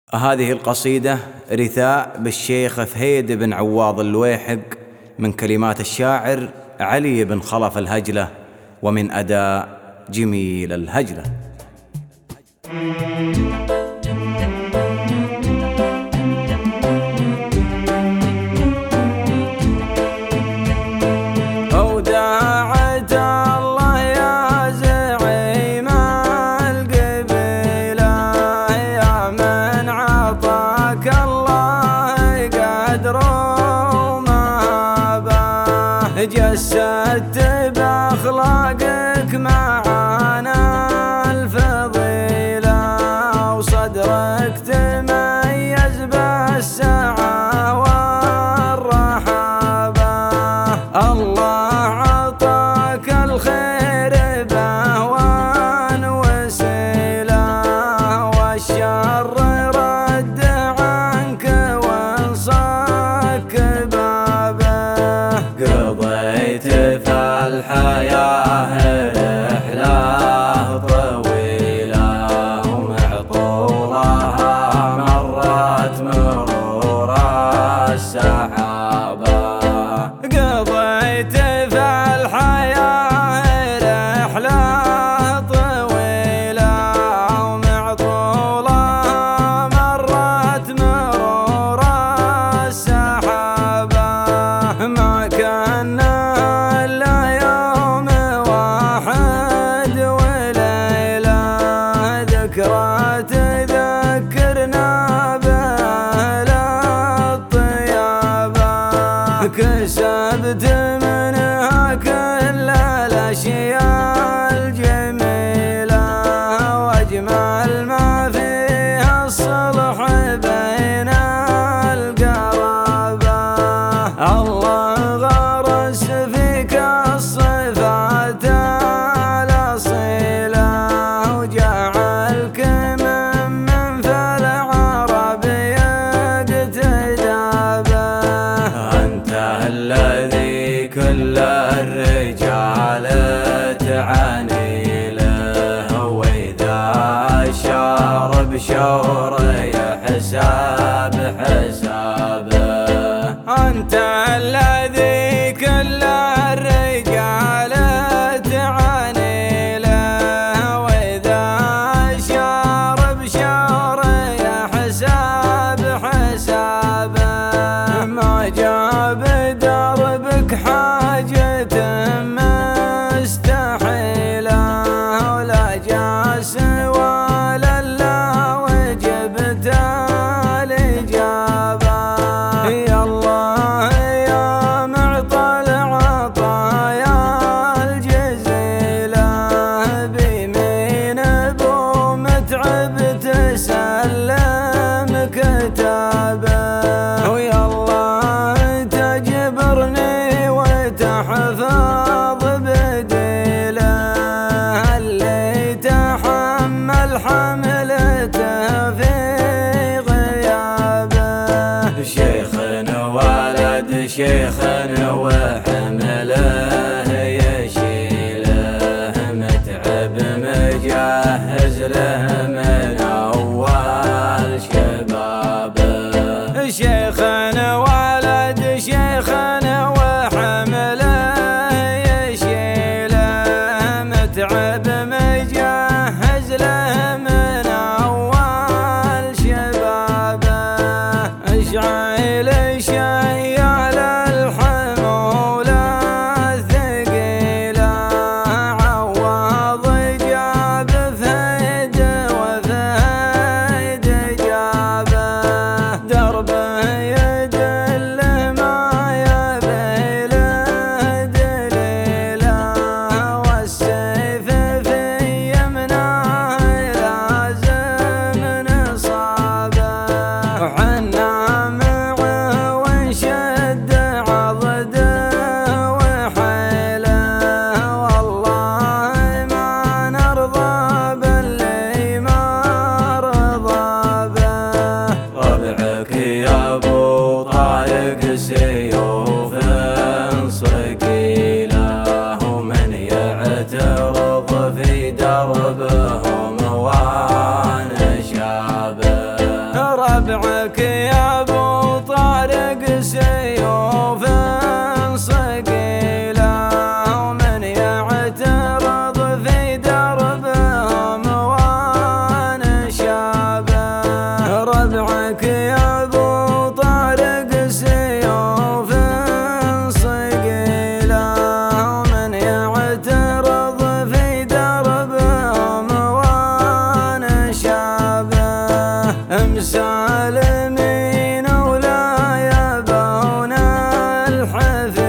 هذه القصيدة رثاء بالشيخ فهيد بن عواض الويحق، من كلمات الشاعر علي بن خلف الهجلة، ومن أداء جميل الهجلة. جسدت بأخلاقك معانا الفضيلة، وصدرك تميز بالسعة والرحابة. الله عطاك الخير بأهوان وسيلة، والشر رد عنك وانصك بابه. قضيت في الحياة رحلة طويلة، ومعطولها مرت مرور السحابة. قضيت في الحياة رحلة طويلة، ومعطولها مرت مرور السحابة. ما كان تذكرنا بأهل الطيابة، كسبت منها كل الأشياء الجميلة، وأجمل ما فيها الصلح بين القرابة. الله غرس فيك الصفات الأصيلة، وجعلك الذي كل الرجال تعاني له، وإذا شار بشور يحساب حسابه. أنت الذي كل الرجال تعاني له، وإذا شار بشور يحساب حسابه. ما جاب دربك حاجة مستحيلة، ولا جاس ولا وجبت الإجابة. يا الله يا معطى العطايا الجزيلة، بيمين أبو متعب تسلم كتابه. ويا الله تجبرني وتحفظ بديله، اللي تحمل حملته في غيابه. شيخ ولد شيخ وحمله يشيله، متعب مجهز له من أول شبابه. شيخ ولد شيخ وحمله يشيله، متعب مجهز له من أول شبابه. اشعل شيال الحمولة الثقيلة، عوض جاب فهيد وفهيد جابه. دربه يدل ما يبي له دليله، والسيف في يمناه لازم نصابه. وحنا معه ونشد عضده وحيله، والله ما نرضى باللي ما رضى به. ربعك يا أبو طارق سيوف صقيله، ومن يعترض في دربهم وانا شابه. ربعك يا ابو طارق سيوف صقيله، ومن يعترض في دربهم ونشابه. ربعك يا ابو طارق سيوف صقيله، ومن يعترض في دربهم ونشابه. مسالمين ولا يبون الحفل